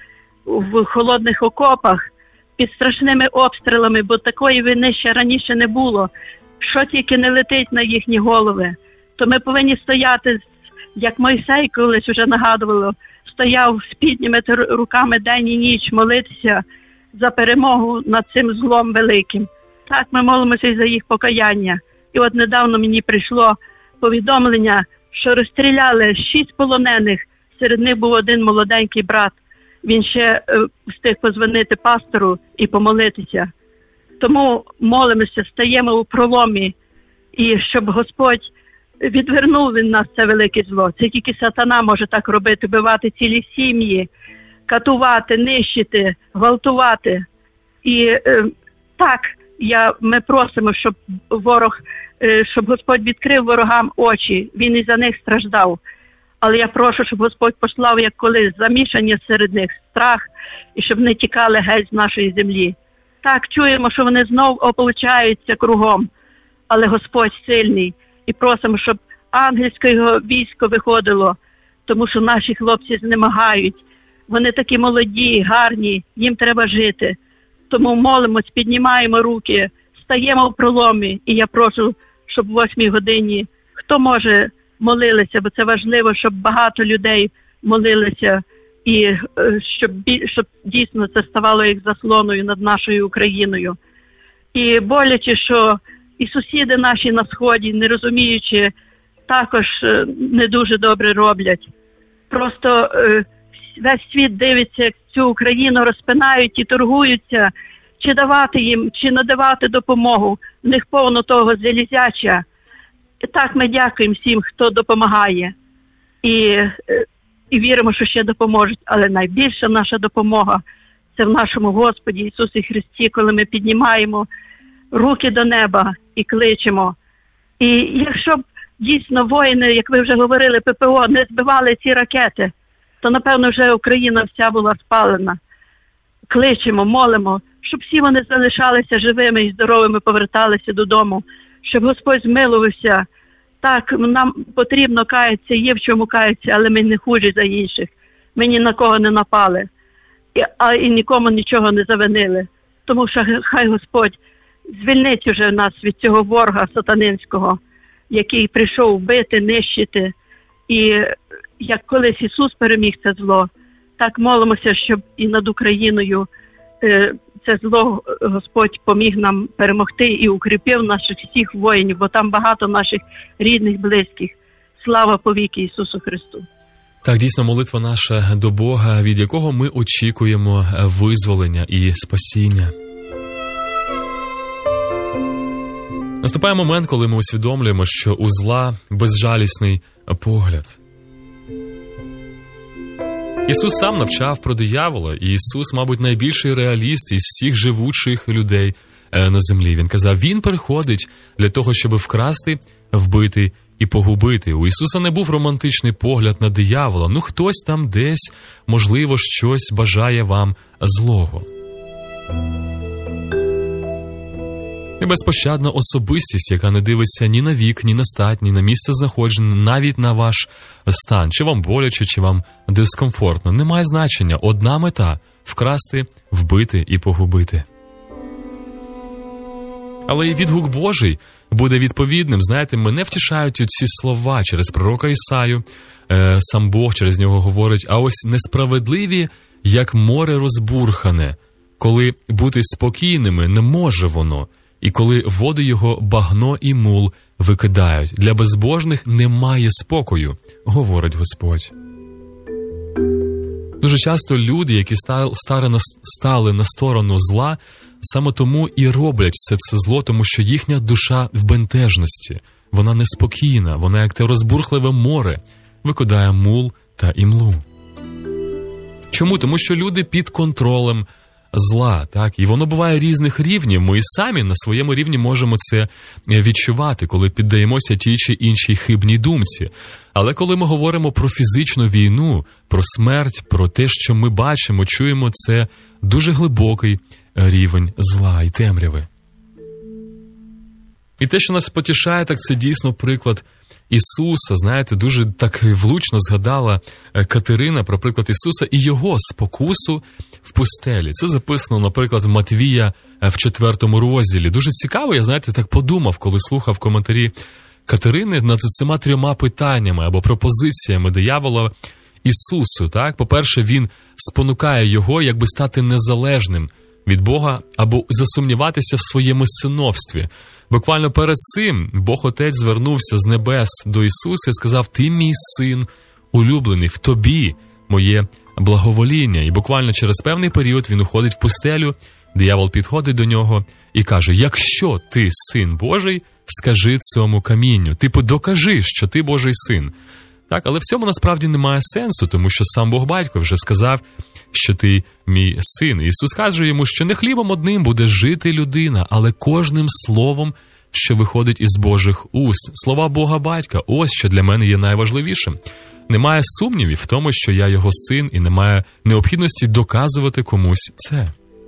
в холодних окопах під страшними обстрілами, бо такої війни ще раніше не було, що тільки не летить на їхні голови, то ми повинні стояти, як Мойсей колись вже нагадувало, стояв з піднятими руками день і ніч, молитися за перемогу над цим злом великим. Так, ми молимося і за їх покаяння. І от недавно мені прийшло повідомлення, що розстріляли шість полонених, серед них був один молоденький брат. Він ще е, встиг позвонити пастору і помолитися. Тому молимося, стаємо у проломі, і щоб Господь відвернув від нас це велике зло. Це тільки сатана може так робити, вбивати цілі сім'ї, катувати, нищити, гвалтувати. І е, так, я, ми просимо, щоб ворог, е, щоб Господь відкрив ворогам очі, він і за них страждав. Але я прошу, щоб Господь послав, як колись, замішання серед них, страх, і щоб не тікали геть з нашої землі. Так, чуємо, що вони знов ополчаються кругом, але Господь сильний. І просимо, щоб ангельське його військо виходило, тому що наші хлопці знемагають. Вони такі молоді, гарні, їм треба жити. Тому молимось, піднімаємо руки, стаємо в проломі. І я прошу, щоб в восьмій годині, хто може, молилися, бо це важливо, щоб багато людей молилися, і щоб, щоб дійсно це ставало як заслоною над нашою Україною. І боляче, що і сусіди наші на Сході, не розуміючи, також не дуже добре роблять. Просто весь світ дивиться, як цю Україну розпинають і торгуються, чи давати їм, чи надавати допомогу. В них повно того залізяча. І так ми дякуємо всім, хто допомагає. І, і віримо, що ще допоможуть. Але найбільша наша допомога – це в нашому Господі Ісусі Христі, коли ми піднімаємо руки до неба і кличемо. І якщо б дійсно воїни, як ви вже говорили, ППО, не збивали ці ракети, то, напевно, вже Україна вся була спалена. Кличемо, молимо, щоб всі вони залишалися живими і здоровими, поверталися додому, щоб Господь змилувався. Так, нам потрібно каятися, є в чому каятися, але ми не хужі за інших. Ми ні на кого не напали, і, а і нікому нічого не завинили. Тому що хай Господь звільнить уже нас від цього ворога сатанинського, який прийшов вбити, нищити. І як колись Ісус переміг це зло, так молимося, щоб і над Україною е, це зло Господь поміг нам перемогти і укріпив наших всіх воїнів, бо там багато наших рідних, близьких. Слава повіки Ісусу Христу! Так, дійсно, молитва наша до Бога, від якого ми очікуємо визволення і спасіння. Наступає момент, коли ми усвідомлюємо, що у зла безжалісний погляд. Ісус сам навчав про диявола, і Ісус, мабуть, найбільший реаліст із всіх живучих людей на землі. Він казав, Він приходить для того, щоб вкрасти, вбити і погубити. У Ісуса не був романтичний погляд на диявола. Ну, хтось там десь, можливо, щось бажає вам злого. І безпощадна особистість, яка не дивиться ні на вік, ні на стать, ні на місце знаходження, навіть на ваш стан. Чи вам боляче, чи вам дискомфортно. Немає значення. Одна мета – вкрасти, вбити і погубити. Але і відгук Божий буде відповідним. Знаєте, мене втішають ці слова через пророка Ісаю. Е, сам Бог через нього говорить, а ось несправедливі, як море розбурхане, коли бути спокійними не може воно, і коли води його багно і мул викидають. Для безбожних немає спокою, говорить Господь. Дуже часто люди, які стали на сторону зла, саме тому і роблять все це зло, тому що їхня душа в бентежності. Вона неспокійна, вона як те розбурхливе море, викидає мул та імлу. Чому? Тому що люди під контролем зла, так? І воно буває різних рівнів. Ми і самі на своєму рівні можемо це відчувати, коли піддаємося тій чи іншій хибній думці. Але коли ми говоримо про фізичну війну, про смерть, про те, що ми бачимо, чуємо, це дуже глибокий рівень зла і темряви. І те, що нас потішає, так це дійсно приклад Ісуса. Знаєте, дуже так влучно згадала Катерина про приклад Ісуса і Його спокусу в пустелі. Це записано, наприклад, в Матвія в четвертому розділі. Дуже цікаво, я, знаєте, так подумав, коли слухав коментарі Катерини над цими трьома питаннями або пропозиціями диявола Ісусу. Так? По-перше, він спонукає Його, якби стати незалежним від Бога або засумніватися в своєму синовстві. Буквально перед цим Бог Отець звернувся з небес до Ісуса і сказав, «Ти мій син улюблений, в тобі моє благовоління». І буквально через певний період він уходить в пустелю, диявол підходить до нього і каже, «Якщо ти син Божий, скажи цьому камінню». Типу, докажи, що ти Божий син. Так, але в цьому насправді немає сенсу, тому що сам Бог Батько вже сказав, що ти мій син. Ісус каже йому, що не хлібом одним буде жити людина, але кожним словом, що виходить із Божих уст. Слова Бога Батька – ось що для мене є найважливішим. Немає сумнівів в тому, що я його син, і немає необхідності доказувати комусь це.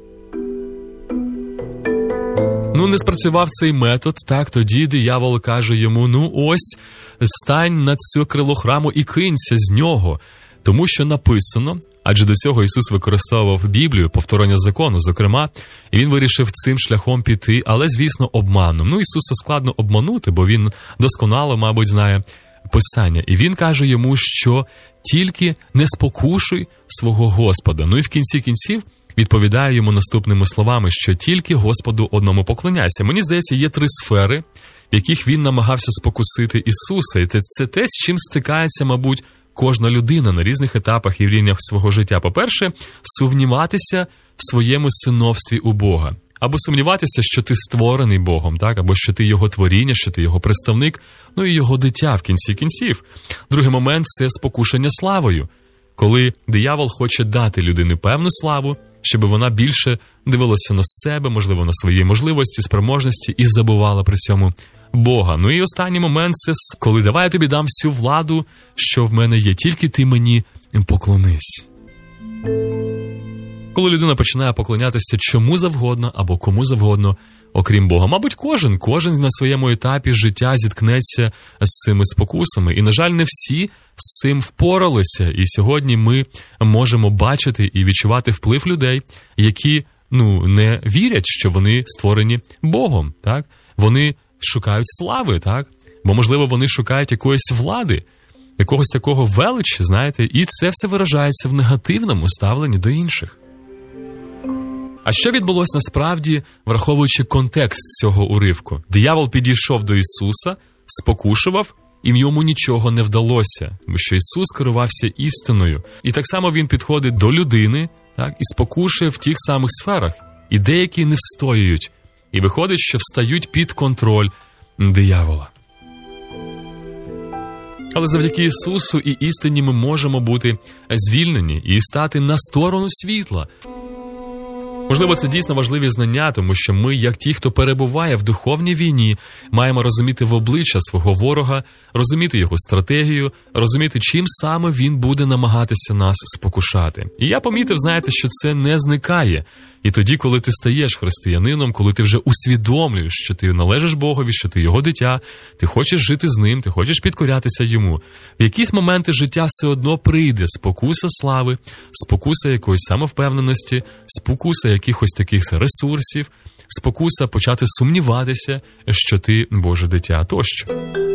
Ну, не спрацював цей метод, так, тоді диявол каже йому, ну ось, стань на це крило храму і кинься з нього. Тому що написано, адже до цього Ісус використовував Біблію, повторення закону, зокрема, і Він вирішив цим шляхом піти, але, звісно, обманом. Ну, Ісуса складно обманути, бо Він досконало, мабуть, знає Писання. І Він каже йому, що тільки не спокушуй свого Господа. Ну і в кінці кінців відповідає йому наступними словами, що тільки Господу одному поклоняйся. Мені здається, є три сфери, в яких Він намагався спокусити Ісуса. І це те, з чим стикається, мабуть, кожна людина на різних етапах і в рівнях свого життя. По-перше, сумніватися в своєму синовстві у Бога. Або сумніватися, що ти створений Богом, так? Або що ти Його творіння, що ти Його представник, ну і Його дитя в кінці кінців. Другий момент – це спокушення славою. Коли диявол хоче дати людині певну славу, щоб вона більше дивилася на себе, можливо, на свої можливості, спроможності і забувала при цьому Бога. Ну і останній момент – це коли давай я тобі дам всю владу, що в мене є, тільки ти мені поклонись. Коли людина починає поклонятися чому завгодно або кому завгодно, окрім Бога. Мабуть, кожен, кожен на своєму етапі життя зіткнеться з цими спокусами. І, на жаль, не всі з цим впоралися. І сьогодні ми можемо бачити і відчувати вплив людей, які, ну, не вірять, що вони створені Богом, так? Вони шукають слави, так? Бо, можливо, вони шукають якоїсь влади, якогось такого величі, знаєте, і це все виражається в негативному ставленні до інших. А що відбулося насправді, враховуючи контекст цього уривку? Диявол підійшов до Ісуса, спокушував, і йому нічого не вдалося, бо що Ісус керувався істиною. І так само Він підходить до людини, так, і спокушує в тих самих сферах. І деякі не встоюють. І виходить, що встають під контроль диявола. Але завдяки Ісусу і істині ми можемо бути звільнені і стати на сторону світла. Можливо, це дійсно важливі знання, тому що ми, як ті, хто перебуває в духовній війні, маємо розуміти в обличчя свого ворога, розуміти його стратегію, розуміти, чим саме він буде намагатися нас спокушати. І я помітив, знаєте, що це не зникає. І тоді, коли ти стаєш християнином, коли ти вже усвідомлюєш, що ти належиш Богові, що ти його дитя, ти хочеш жити з ним, ти хочеш підкорятися йому, в якісь моменти життя все одно прийде спокуса слави, спокуса якоїсь самовпевненості, спокуса якихось таких ресурсів, спокуса почати сумніватися, що ти Боже дитя тощо.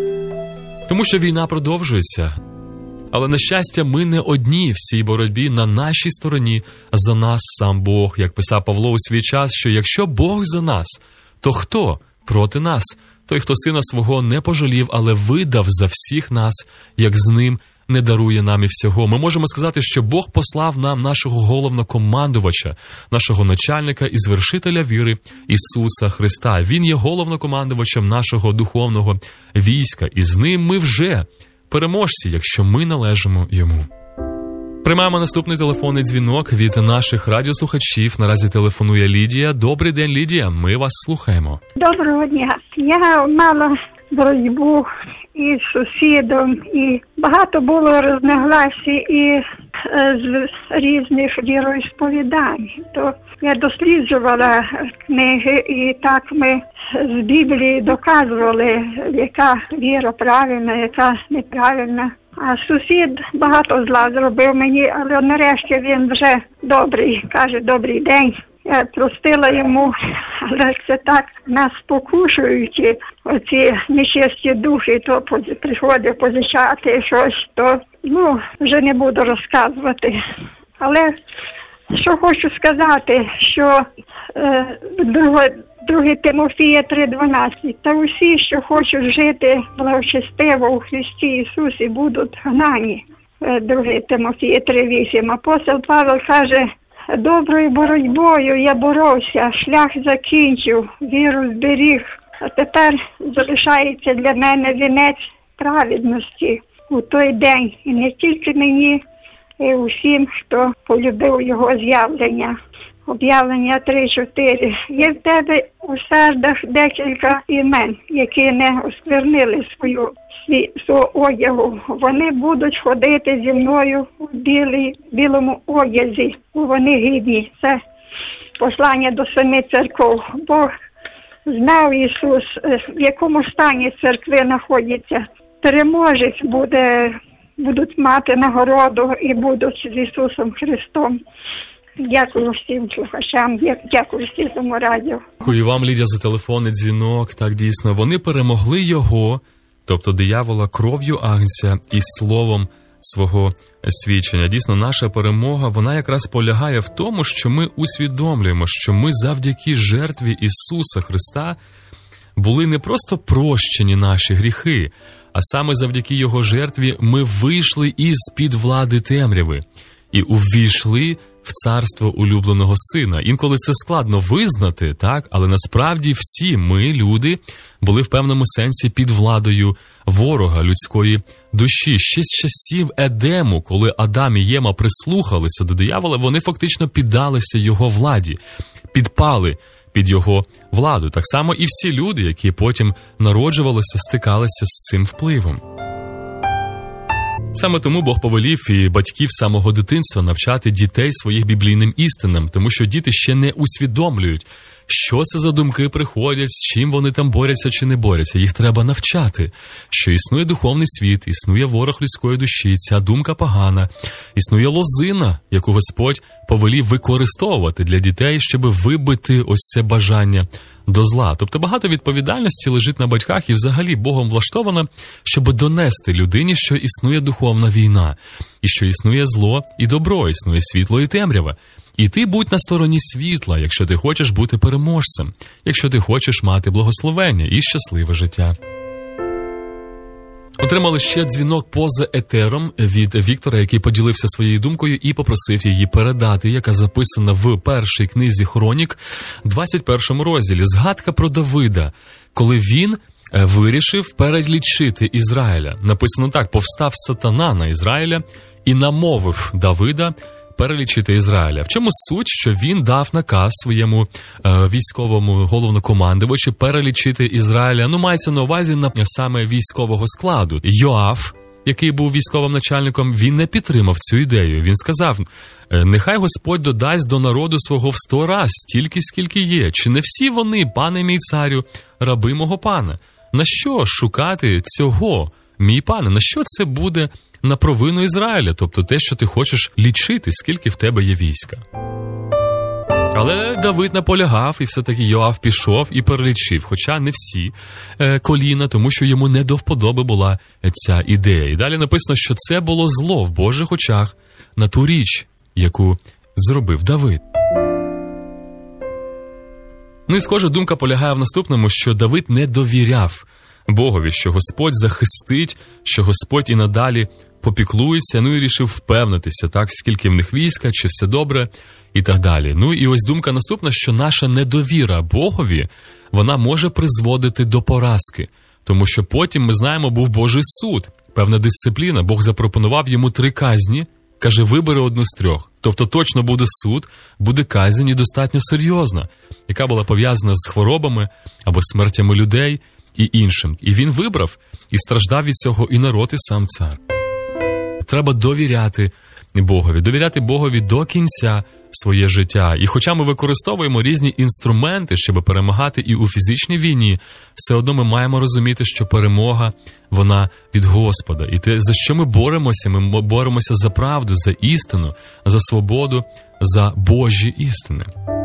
Тому що війна продовжується. Але, на щастя, ми не одні в цій боротьбі, на нашій стороні за нас сам Бог. Як писав Павло у свій час, що якщо Бог за нас, то хто проти нас? Той, хто сина свого не пожалів, але видав за всіх нас, як з ним не дарує нам і всього. Ми можемо сказати, що Бог послав нам нашого головнокомандувача, нашого начальника і звершителя віри Ісуса Христа. Він є головнокомандувачем нашого духовного війська, і з ним ми вже переможці, якщо ми належимо йому. Приймаємо наступний телефонний дзвінок від наших радіослухачів. Наразі телефонує Лідія. Добрий день, Лідія, ми вас слухаємо. Доброго дня. Я мала боротьбу із сусідом, і багато було розногласій і з різних віросповідань. То я досліджувала книги, і так ми з Біблії доказували, яка віра правильна, яка неправильна. А сусід багато зла зробив мені, але нарешті він вже добрий, каже, добрий день. Я простила йому, але це так нас спокушують, оці нечисті духи, то приходить позичати щось, то, ну, вже не буду розказувати. Але що хочу сказати, що е, друге, друге Тимофія три дванадцять, та усі, що хочуть жити благочестиво у Христі Ісусі, будуть гнані. Е, друге Тимофія три вісім. Апостол Павло каже, доброю боротьбою я боровся, шлях закінчив, віру зберіг, а тепер залишається для мене вінець праведності у той день. І не тільки мені, і усім, хто полюбив його з'явлення. Об'явлення три чотири. Є в тебе у сердах декілька імен, які не осквернили свою свого одягу. Вони будуть ходити зі мною у білій, білому одязі. Вони гідні. Це послання до семи церков. Бог знав Ісус, в якому стані церкви знаходяться. Переможець буде, будуть мати нагороду і будуть з Ісусом Христом. Дякую всім слухачам, дякую всім цьому радіо. Дякую вам, Лідія, за телефонний дзвінок. Так, дійсно, вони перемогли його, тобто диявола, кров'ю агнця і словом свого свідчення. Дійсно, наша перемога, вона якраз полягає в тому, що ми усвідомлюємо, що ми завдяки жертві Ісуса Христа були не просто прощені наші гріхи, а саме завдяки Його жертві ми вийшли із-під влади темряви і увійшли в царство улюбленого Сина. Інколи це складно визнати, так, але насправді всі ми, люди, були в певному сенсі під владою ворога людської душі. Ще з часів Едему, коли Адам і Єва прислухалися до диявола, вони фактично піддалися його владі, підпали під його владу. Так само і всі люди, які потім народжувалися, стикалися з цим впливом. Саме тому Бог повелів і батьків з самого дитинства навчати дітей своїх біблійним істинам, тому що діти ще не усвідомлюють, що це за думки приходять, з чим вони там борються чи не борються. Їх треба навчати, що існує духовний світ, існує ворог людської душі, ця думка погана, існує лозина, яку Господь повелів використовувати для дітей, щоб вибити ось це бажання до зла. Тобто багато відповідальності лежить на батьках і взагалі Богом влаштовано, щоб донести людині, що існує духовна війна, і що існує зло і добро, існує світло і темрява. І ти будь на стороні світла, якщо ти хочеш бути переможцем, якщо ти хочеш мати благословення і щасливе життя. Отримали ще дзвінок поза етером від Віктора, який поділився своєю думкою і попросив її передати, яка записана в першій книзі Хронік, двадцять першому розділі. Згадка про Давида, коли він вирішив перелічити Ізраїля. Написано так: «Повстав сатана на Ізраїля і намовив Давида перелічити Ізраїля». В чому суть? Що він дав наказ своєму е, військовому головнокомандувачу перелічити Ізраїля. Ну, мається на увазі на саме військового складу. Йоав, який був військовим начальником, він не підтримав цю ідею. Він сказав: «Нехай Господь додасть до народу свого в сто раз стільки, скільки є. Чи не всі вони, пане мій царю, раби мого пана? На що шукати цього, мій пане? На що це буде на провину Ізраїля, тобто те, що ти хочеш лічити, скільки в тебе є війська». Але Давид наполягав, і все-таки Йоав пішов і перелічив, хоча не всі е, коліна, тому що йому не до вподоби була ця ідея. І далі написано, що це було зло в Божих очах на ту річ, яку зробив Давид. Ну і схоже, думка полягає в наступному, що Давид не довіряв Богові, що Господь захистить, що Господь і надалі попіклується, ну і рішив впевнитися, так, скільки в них війська, чи все добре, і так далі. Ну і ось думка наступна, що наша недовіра Богові, вона може призводити до поразки, тому що потім, ми знаємо, був Божий суд, певна дисципліна, Бог запропонував йому три казні, каже, вибери одну з трьох. Тобто точно буде суд, буде казнь і достатньо серйозна, яка була пов'язана з хворобами або смертями людей і іншим. І він вибрав, і страждав від цього і народ, і сам цар. Треба довіряти Богові, довіряти Богові до кінця своє життя. І хоча ми використовуємо різні інструменти, щоб перемагати і у фізичній війні, все одно ми маємо розуміти, що перемога, вона від Господа. І те, за що ми боремося? Ми боремося за правду, за істину, за свободу, за Божі істини.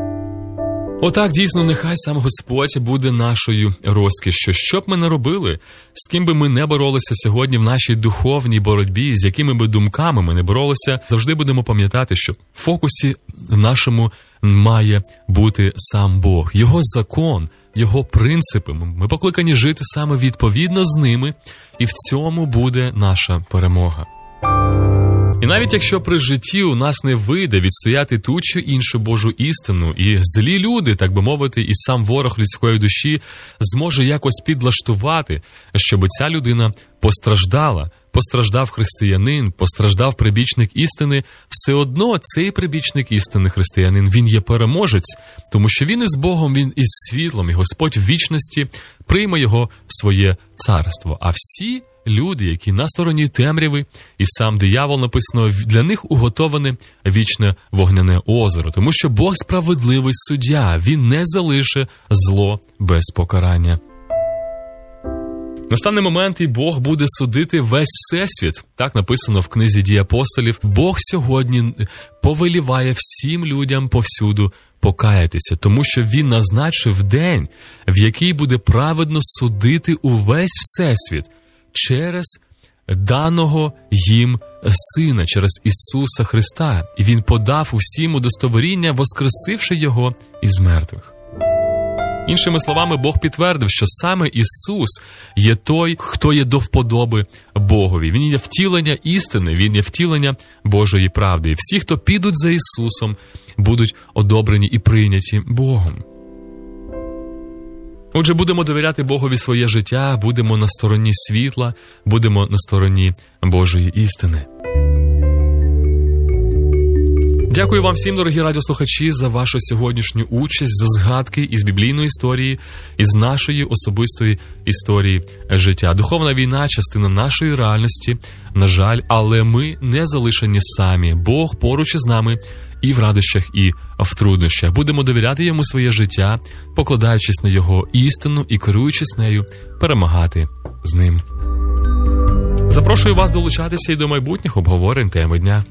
Отак, дійсно, нехай сам Господь буде нашою розкішшю. Що б ми не робили, з ким би ми не боролися сьогодні в нашій духовній боротьбі, з якими би думками ми не боролися, завжди будемо пам'ятати, що в фокусі нашому має бути сам Бог. Його закон, Його принципи. Ми покликані жити саме відповідно з ними, і в цьому буде наша перемога. І навіть якщо при житті у нас не вийде відстояти ту чи іншу Божу істину, і злі люди, так би мовити, і сам ворог людської душі зможе якось підлаштувати, щоб ця людина постраждала, постраждав християнин, постраждав прибічник істини, все одно цей прибічник істини християнин, він є переможець, тому що він із Богом, він із світлом, і Господь в вічності прийме його в своє царство. А всі люди, які на стороні темряви, і сам диявол, написано, для них уготоване вічне вогняне озеро, тому що Бог справедливий суддя, він не залише зло без покарання. Настане момент, і Бог буде судити весь всесвіт. Так написано в книзі «Дії апостолів». Бог сьогодні повеліває всім людям повсюду покаятися, тому що Він назначив день, в який буде праведно судити увесь всесвіт через даного їм Сина, через Ісуса Христа. І Він подав усім удостоверіння, воскресивши Його із мертвих. Іншими словами, Бог підтвердив, що саме Ісус є той, хто є до вподоби Богові. Він є втілення істини, Він є втілення Божої правди. І всі, хто підуть за Ісусом, будуть одобрені і прийняті Богом. Отже, будемо довіряти Богові своє життя, будемо на стороні світла, будемо на стороні Божої істини. Дякую вам всім, дорогі радіослухачі, за вашу сьогоднішню участь, за згадки із біблійної історії, із нашої особистої історії життя. Духовна війна – частина нашої реальності, на жаль, але ми не залишені самі. Бог поруч із нами і в радощах, і в труднощах. Будемо довіряти Йому своє життя, покладаючись на Його істину і керуючись нею, перемагати з Ним. Запрошую вас долучатися і до майбутніх обговорень теми дня.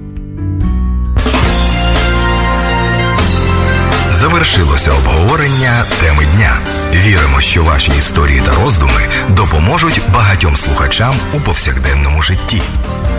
Завершилося обговорення теми дня. Віримо, що ваші історії та роздуми допоможуть багатьом слухачам у повсякденному житті.